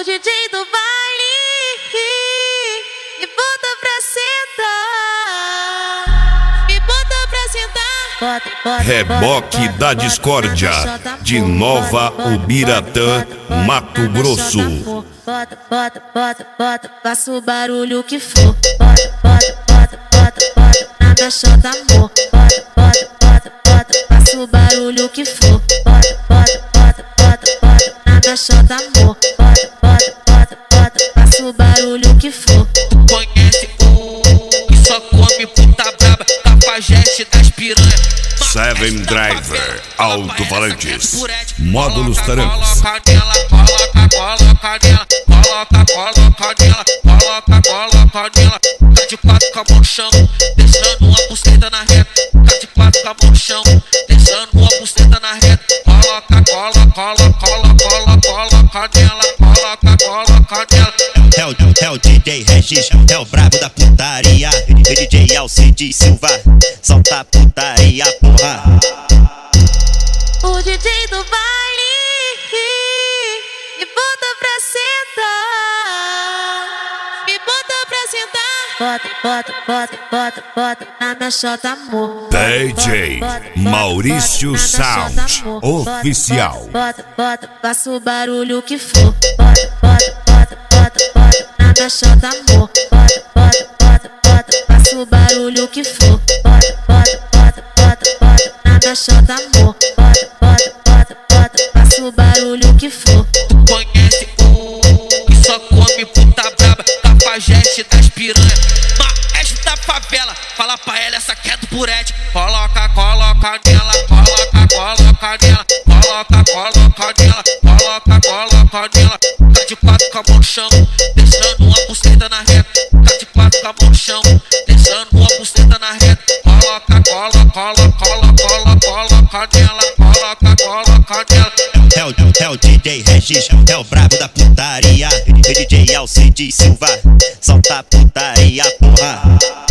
DJ do baile me bota pra sentar, me bota pra sentar. Reboque da Discórdia, de Nova Ubiratã, Mato Grosso. Bota, bota, bota, bota, faça o barulho que for. Bota, bota, bota, bota, bota, na minha chota, amor. Bota, bota, bota, bota, faça o barulho que for. Bota, bota, bota, bota, bota, na minha chota, amor. Bota, bota, bota, bota, faça o barulho que for. Conhece que só come puta braba, cafajeste das piranha. Seven Driver, alto-falantes, módulos tarancos. Coloca nela, coloca nela, coloca nela, coloca nela. Tá de quatro com a mão no chão, deixando uma buceta na reta. Tá de quatro com a mão no chão, deixando uma buceta na reta. Coloca nela, coloca nela. É o DJ Regis, é o brabo da putaria. DJ Alcides Silva, solta a putaria, porra. O DJ do baile me bota pra sentar, me bota pra sentar. Bota, bota, bota, bota, bota, na minha chota, amor. DJ Maurício Sound Oficial. Bota, bota, faça o barulho que for. Bota, bota, bota, bota, bota, na minha chota, amor. Bota, bota, bota, bota, faça o barulho que for. Bota, bota, bota, bota, bota, na minha chota, amor. Bota, bota, bota, bota, faça o barulho que for. Conhece que só come puta braba, cafajeste das piranha. Maestro da favela, fala pra ela, essa que é do Purete. Coloca nela, coloca nela, coloca nela. Tá de quatro com a mão no chão, deixando uma buceta na reta. Tá de quatro com a mão no chão, deixando uma buceta na reta. Coloca nela, coloca nela. É o DJ Regis, é o brabo da putaria. DJ Alcides Silva, solta a putaria, porra.